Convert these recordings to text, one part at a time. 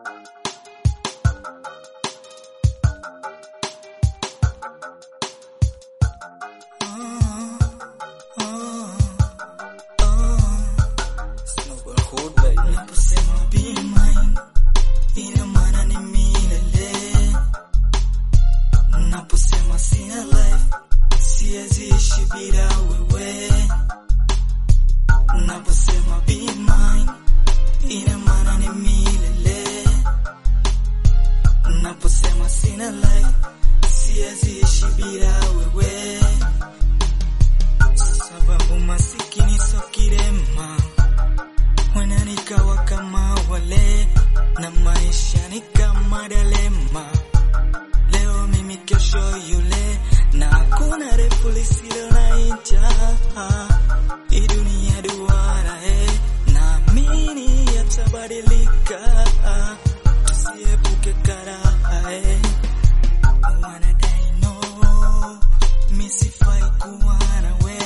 Naposema be mine, ina maana ni milele. Naposema sina life, siwezi ishi bila wewe. Naposema be mine, ina maana ni milele. Naposema sina life, siwezi ishi bila wewe. Sababu masikini so kirema, wana nikawa kama wale, na maisha ni kama dilema. Leo mimi kesho yule, na hakuna refu lisilo na ncha. Hii dunia duara, naamini yatabadilika, tusiepuke karaha. I wanna die no, mi sifai kuwa nawe.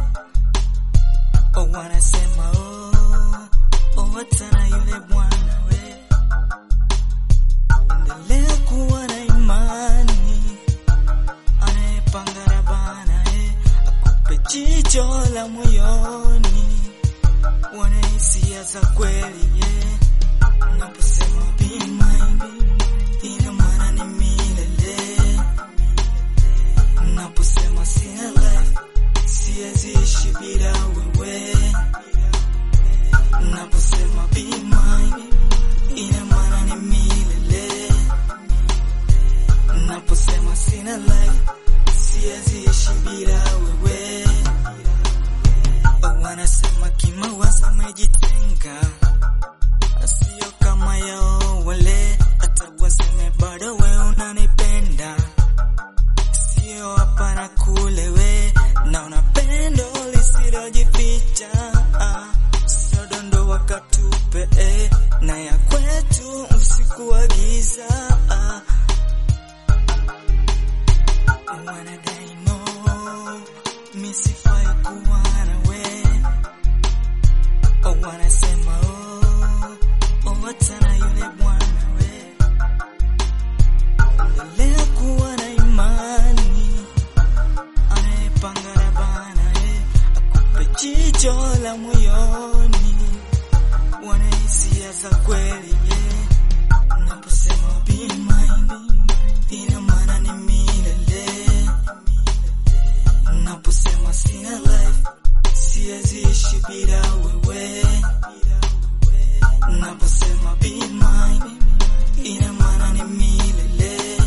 I wanna sema watana yule bwana we. Endelea kuwa na imani, anayepanga rabana akupe jicho la moyoni, wana hisia za kweli Naposema be mine, ina maana ni milele. Naposema sina life, siwezi ishi bila wewe. Naposema be mine, ina maana ni milele. Naposema sina life, siwezi ishi bila wewe. Wanasema kimawazo umejitenga, sio kama yao wale. Hata waseme bado we unanipenda, sio hapa na kule we, na unapendo lisilojificha. Sodondo wakatupe na ya kwetu usiku wa giza. I wanna die no, mi sifai kuwa nawe. I wanna sema watana yule bwana we. Endelea kuwa na imani, anayepanga rabana akupe jicho la moyoni, wana hisia za kweli Naposema be mine, ina maana ni milele. Naposema sina life, siwezi ishi bila wewe. Naposema be mine, ina maana ni milele.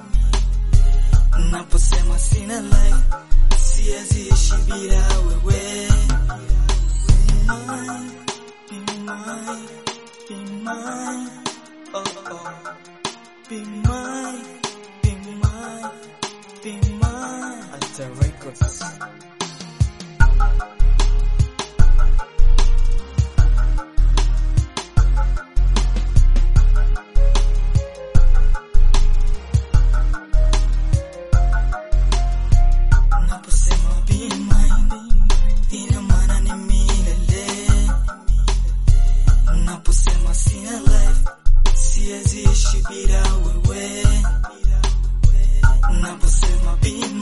Naposema sina life, siwezi ishi bila wewe. Be mine, oh oh. Be mine, be mine, be mine. Alter Records. Naposema be mine, ina maana ni milele. Naposema sina life, siwezi ishi bila wewe. Naposema be